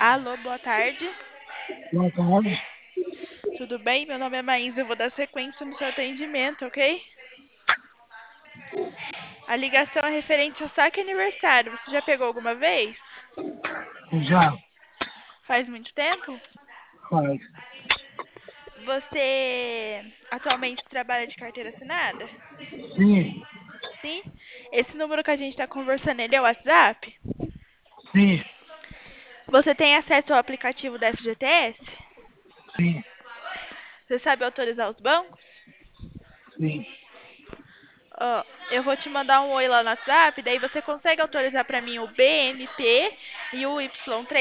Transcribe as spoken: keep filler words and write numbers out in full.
Alô, boa tarde. Boa tarde. Tudo bem? Meu nome é Maísa. Eu vou dar sequência no seu atendimento, ok? A ligação é referente ao saque aniversário. Você já pegou alguma vez? Já Faz muito tempo? faz. Você atualmente trabalha de carteira assinada? Sim, Sim? Esse número que a gente está conversando, ele é o WhatsApp? sim, Você tem acesso ao aplicativo da F G T S? sim, Você sabe autorizar os bancos? sim. Ó, eu vou te mandar um oi lá no WhatsApp, daí você consegue autorizar para mim o B M P e o Y três?